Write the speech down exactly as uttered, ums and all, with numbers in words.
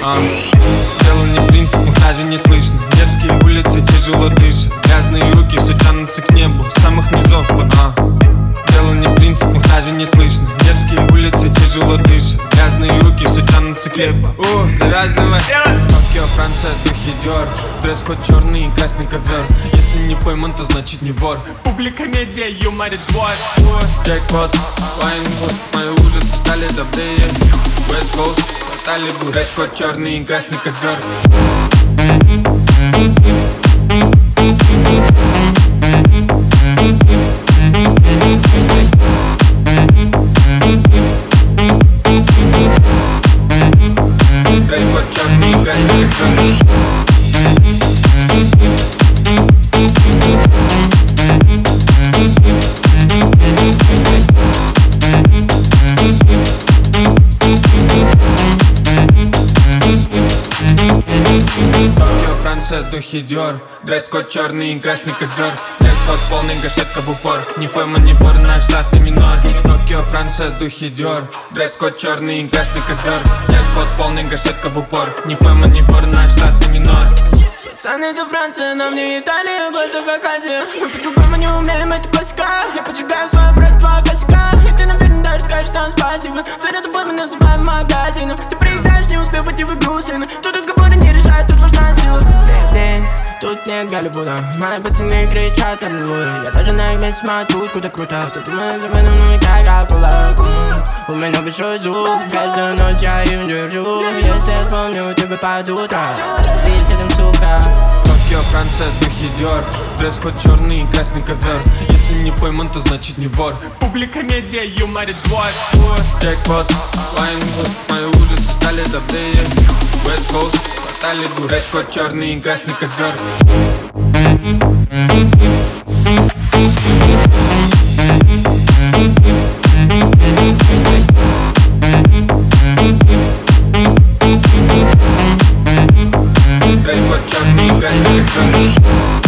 а. Дело не в принципах, даже не слышно. Дерзкие улицы, тяжело дышат. Грязные руки все тянутся к небу, самых низов под а. Дело не в принципах, даже не слышно. Дерзкие улицы, тяжело дышат. Грязные руки все тянутся к небу. У, завязывай. Токио, Франция, духи Диор. Дресс-код черный и красный ковер. Если не пойман, то значит не вор. Публика, медиа, юморит двор. Джекпот, Вайнгуд, мои ужасы стали добрее. West Coast, Талибу. Дресс-код черный и красный ковер. Дресс-код черный и красный ковер. Токио, Франция, духи Диор. Дресс-код черный и красный ковер. Джекпот полный, гашетка в упор. Не пойман, не вор, наш штат и минор. Токио, Франция, духи Диор. Дресс-код черный и красный ковер. Джекпот полный, гашетка в упор. Не пойман, не вор, наш штат и минор. Пацаны, это Франция, нам не Италия, глаза как Азия. Мы по-другому не умеем, это классика. Я поджигаю свой брат, два косяка. И ты, наверное, даже скажешь нам спасибо. За тобой мы называем магазином. Ты проиграешь, не успев войти в игру, сына. Тут разговоры не решают, тут важна сила. Тут нет Голливуда, мои пацаны кричат аллилуйя. Я даже на их месте смотрю, куда круто. Ты думаешь, об этом, ну не как акула. У меня большой зуб, каждую ночь я им держу. Если я вспомню тебя под утро, ты с этим сука. Токио, Франция, духи Диор. Дресс-код черный и красный ковер. Если не пойман, то значит не вор. Публика, медиа, юморит двор. Джекпот, Вайнгуд, мои ужасы стали добрее. West Coast, Талибу. Дресс-код черный и красный ковер. Дресс-код черный и красный ковер.